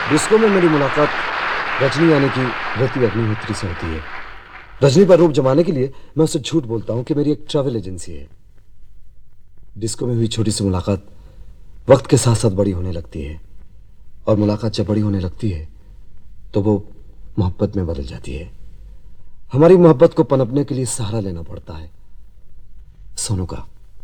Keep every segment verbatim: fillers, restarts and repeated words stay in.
Disco में मेरी मुलाकात रजनी यानी कि रति अग्निहोत्री से होती है। रजनी पर रोब जमाने के लिए मैं उससे झूठ बोलता हूं कि मेरी एक ट्रैवल एजेंसी है। डिस्को में हुई छोटी सी मुलाकात वक्त के साथ साथ बड़ी होने लगती है, और मुलाकात जब बड़ी होने लगती है तो वो मोहब्बत में बदल जाती है। हमारी मोहब्बत को पनपने के लिए सहारा लेना पड़ता है सोनू का।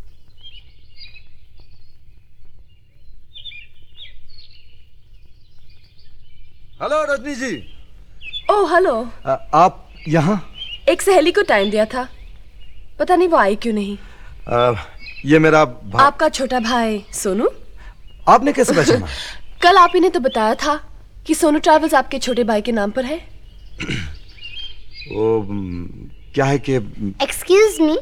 Hello Rajni ji. Oh hello. आप यहाँ? एक सहेली को टाइम दिया था, पता नहीं वो आई क्यों नहीं। आ, ये मेरा भा... आपका छोटा भाई सोनू। आपने कैसे पहचाना? कल आप ही ने तो बताया था कि सोनू ट्रैवल्स आपके छोटे भाई के नाम पर है। वो क्या है कि एक्सक्यूज मी,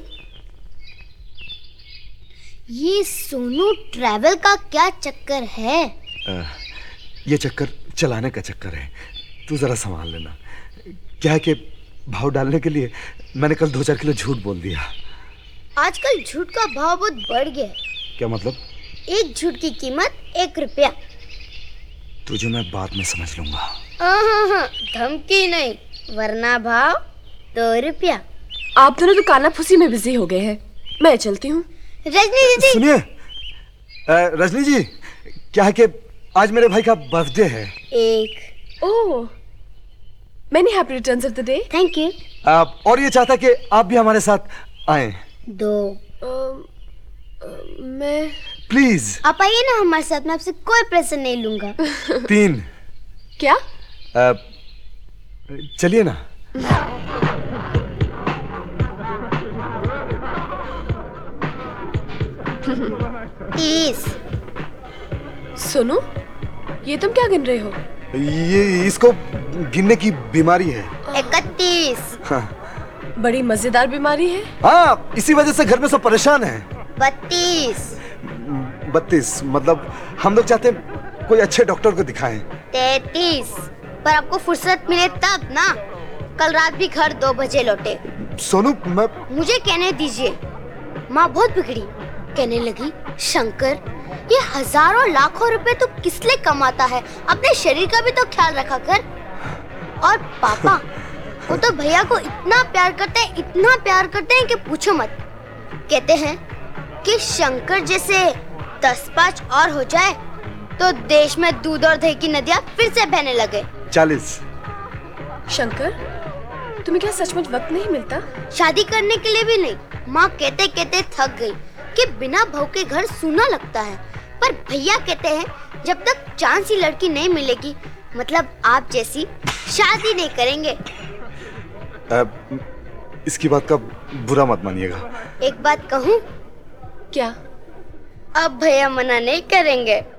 ये सोनू ट्रैवल का क्या चक्कर है? आ, ये चक्कर चलाने का चक्कर है, तू जरा संभाल लेना। क्या है कि भाव डालने के लिए मैंने कल दो चार किलो झूठ बोल दिया। आजकल झूठ का भाव बहुत बढ़ गया है। क्या मतलब? एक झूठ की कीमत एक रुपया। तुझे मैं बाद में समझ लूंगा। हाँ, धमकी नहीं, वरना भाव दो रुपया। आप दोनों तो काला फुसी में बिजी हो गए हैं, मैं चलती हूँ। रजनी दीदी सुनिए। रजनी जी, क्या है कि आज मेरे भाई का बर्थडे है। एक। Oh, many happy returns of the day. Thank you. और ये चाहता कि आप भी हमारे साथ आए। दो। uh, uh, मैं प्लीज आप आइए ना हमारे साथ, मैं आपसे कोई पैसे नहीं लूंगा। तीन। क्या? चलिए ना। तीस। सुनो, ये तुम क्या गिन रहे हो? ये इसको गिनने की बीमारी है। इकतीस। हाँ। बड़ी मजेदार बीमारी है। हाँ, इसी वजह से घर में सब परेशान हैं। बत्तीस। बत्तीस मतलब हम लोग चाहते हैं कोई अच्छे डॉक्टर को दिखाएं। तैतीस। पर आपको फुर्सत मिले तब ना, कल रात भी घर दो बजे लौटे। सोनू मैं... मुझे कहने दीजिए। माँ बहुत बिगड़ी, कहने लगी शंकर ये हजारों लाखों रुपए तो किस लिए कमाता है, अपने शरीर का भी तो ख्याल रखा कर। और पापा वो तो भैया को इतना प्यार करते हैं, इतना प्यार करते हैं कि पूछो मत। कहते हैं कि शंकर जैसे दस पाँच और हो जाए तो देश में दूध और दही की नदियाँ फिर से बहने लगे। चालीस। शंकर, तुम्हें क्या सचमुच वक्त नहीं मिलता? शादी करने के लिए भी नहीं। माँ कहते कहते थक गई कि बिना बहू के घर सूना लगता है, पर भैया कहते हैं जब तक चांद सी लड़की नहीं मिलेगी, मतलब आप जैसी, शादी नहीं करेंगे। आ, इसकी बात का बुरा मत मानिएगा। एक बात कहूँ? क्या? अब भैया मना नहीं करेंगे।